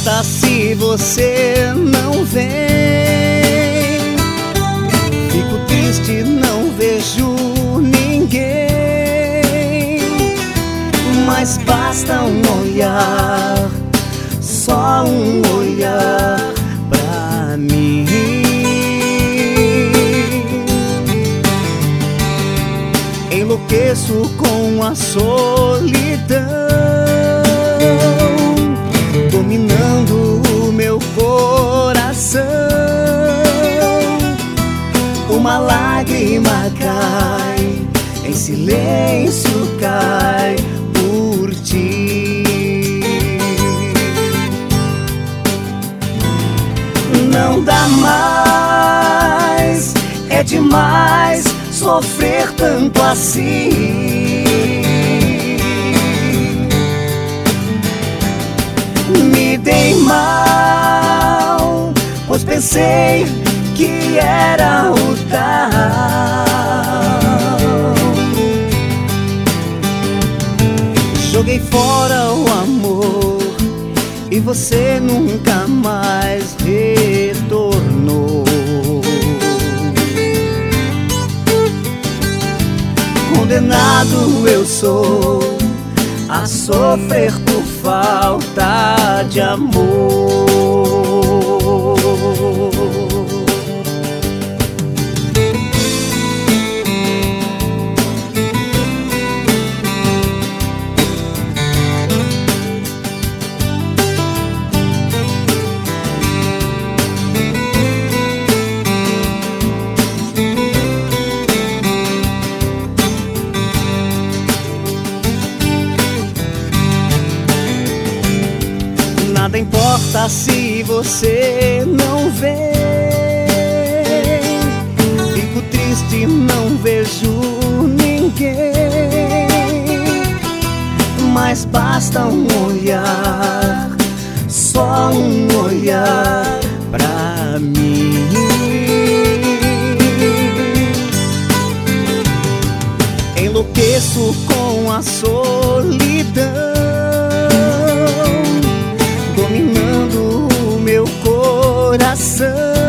importa se você não vem. Fico triste, não vejo ninguém, mas basta um olhar, só um olhar pra mim. Enlouqueço com a solidão, dominando o meu coração. Uma lágrima cai, em silêncio cai por ti. Não dá mais, é demais sofrer tanto assim. Me dei mal, pois pensei que era o tal. Joguei fora o amor e você nunca mais retornou. Condenado eu sou a sofrer por falta de amor. Nada importa se você não vem. Fico triste, não vejo ninguém, mas basta um olhar, só um olhar pra mim. Enlouqueço com a solidão, dominando o meu coração.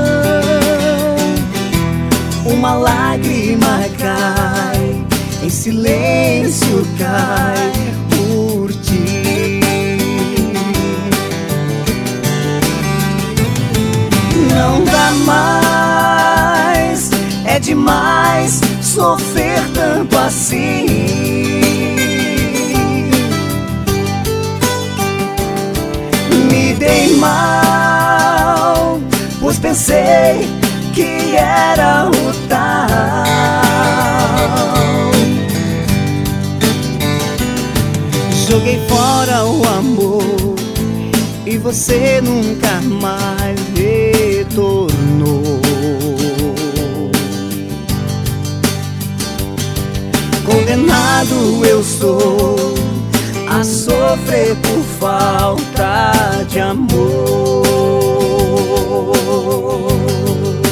Uma lágrima cai, em silêncio cai por ti. Não dá mais, é demais sofrer tanto assim. Me dei mal, pois pensei que era o tal. Joguei fora o amor e você nunca mais retornou. Condenado eu sou a sofrer por falta de amor.